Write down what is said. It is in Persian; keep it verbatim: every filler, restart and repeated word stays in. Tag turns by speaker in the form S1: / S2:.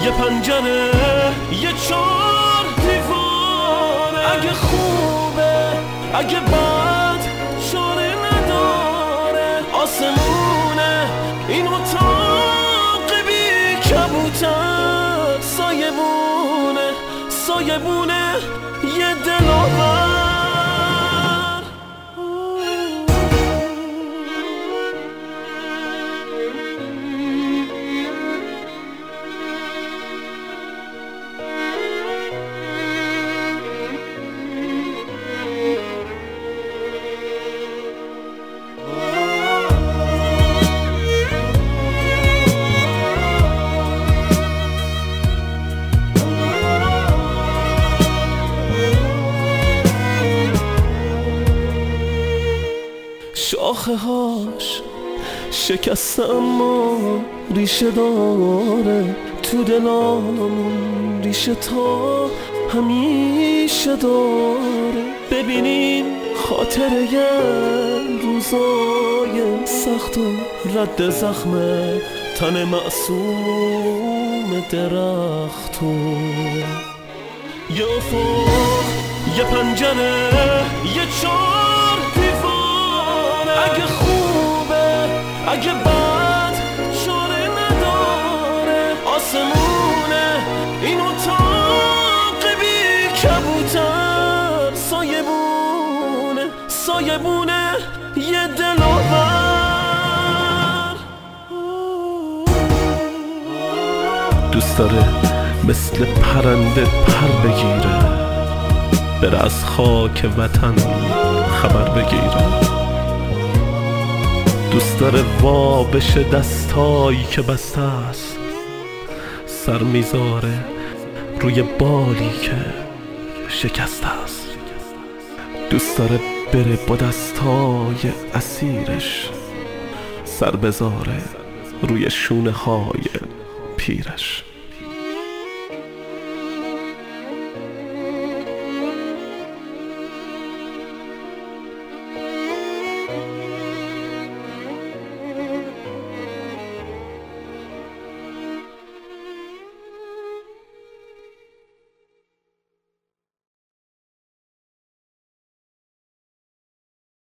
S1: یه پنجره یه چار دیواره، اگه خوبه اگه بد چاره نداره. آسمونه این اتاق بی کبوتر، سایبونه سایبونه یه دلاور. شاخه هاش شکسته اما ریشه داره، تو دلامون ریشه تا همیشه داره. ببینیم خاطره روزای سخت و رد زخم تن معصوم درختون. یه افق یه پنجره یه چار دیواره، اگه خوبه اگه بد چاره نداره. آسمونه این اتاق بی کبوتر، سایبونه سایبونه یه دلاور. دوست داره مثل پرنده پر بگیره، بره از خاک وطن خبر بگیره. دوست داره وا بشه دستایی که بسته است، سر میذاره روی بالی که شکسته است. دوست داره بره با دستای اسیرش، سر بذاره روی شونه های پیرش.